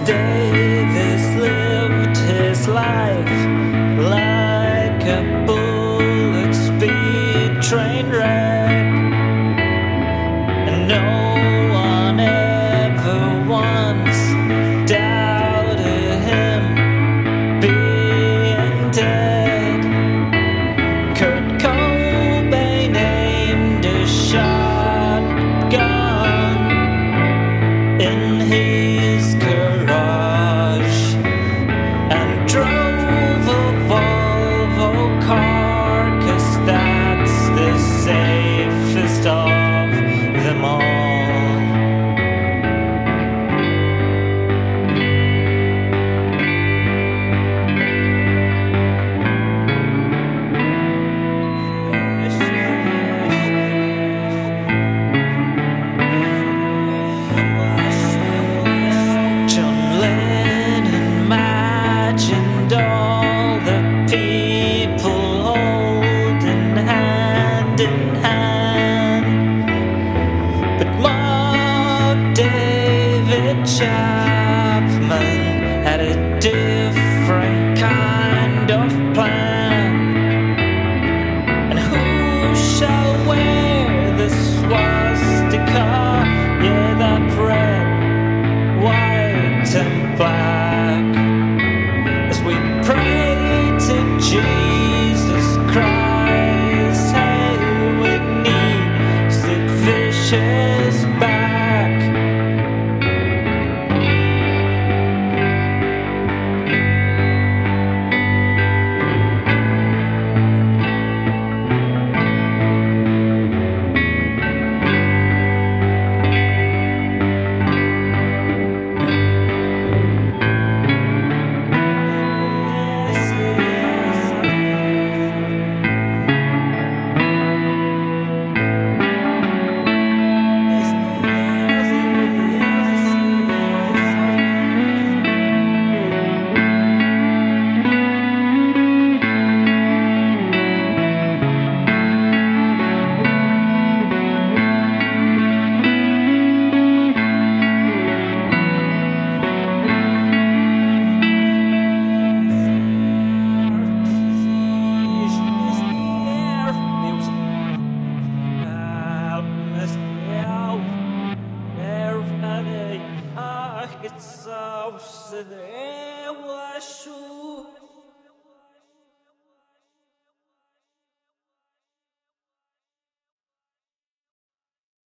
Davis lived his life like a bullet speed train wreck, and no one ever once doubted him being dead. Kurt Cobain aimed a shotgun in his garage and drove a Volvo car, 'cause that's the safest of them all. John Lennon imagined all the people holding hand in hand, but Mark David Chapman had a different kind of plan. And who shall wear the swastika? Yeah, that red, white and black, as we pray to Jesus Christ. Hey, we need Sid Vicious back. It's so sad.